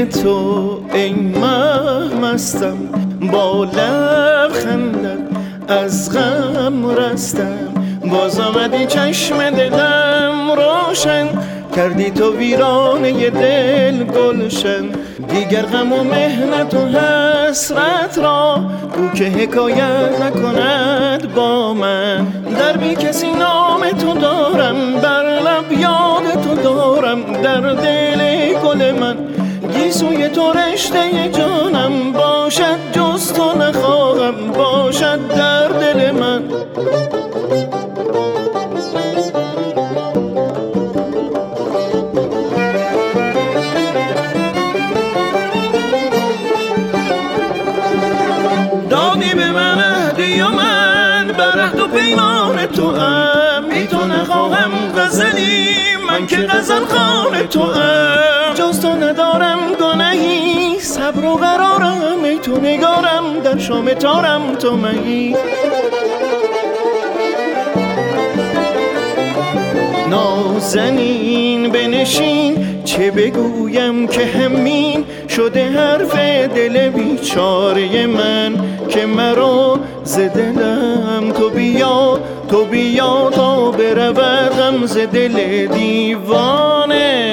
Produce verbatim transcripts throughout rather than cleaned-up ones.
تو ای مه مستم، با لبخندت از غم رستم. باز آمدی چشم دلم روشن، کردی تو ویرانه دل گلشن. دیگر غم و محنت و حسرت را او که حکایت نکند با من. در بی کسی نام تو دارم، بر لب یاد تو دارم، در دل گل من گیسوی تو رشته جانم. باشد جز تو نخواهم، باشد در دل من. دادی به من عهدی و من بر عهد و پیمان تو ام. بی تو نخواهم غزلی، من که غزل خوان تو ام. جز تو ندارم گناهی، صبر و قرارم ای تو نگارم، در شام تارم تو مهی. نازنین بنشین، چه بگویم که همین شده حرف دل بیچاره من. که مرا ز دلم تو بیا، تو بیا تا برود غم ز دل دیوانه.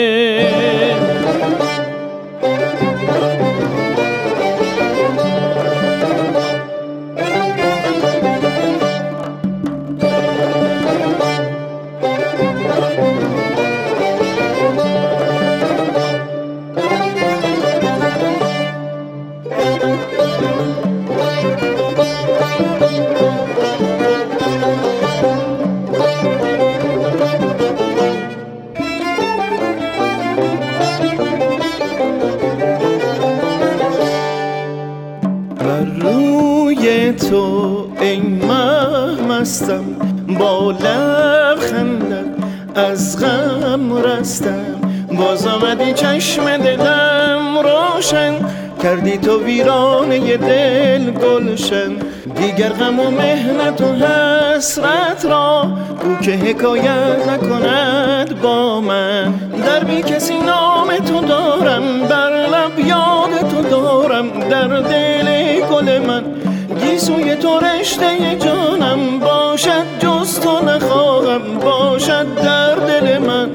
روی تو ای مه مستم، با لبخندت از غم رستم. باز آمدی چشم دلم روشن، کردی تو ویرانه دل گلشن. دیگر غم و محنت و حسرت را او که حکایت نکند با من. در بی کسی نام تو دارم، بر لب یاد تو دارم، در دل گل من گیسوی تو رشته جانم. باشد جز تو نخواهم، باشد در دل من.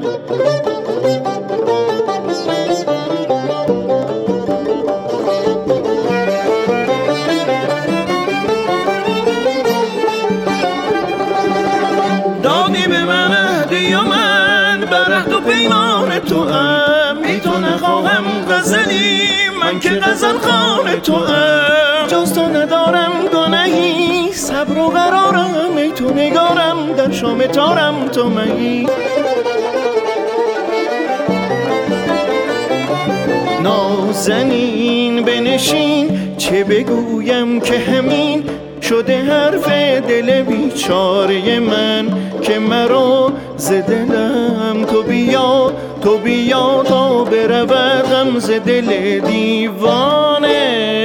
دادی به من عهدی و من بر عهد و پیمان تو ام. بی تو نخواهم غزلی، من که غزل خوان تو ام. جز تو ندارم گناهی، صبر و قرارم ای تو نگارم، در شام تارم تو مهی. نازنین بنشین، چه بگویم که همین شده حرف دل بیچاره من. که مرا ز دلم تو بیا، تو بیا تا برود غم ز دل دیوانه.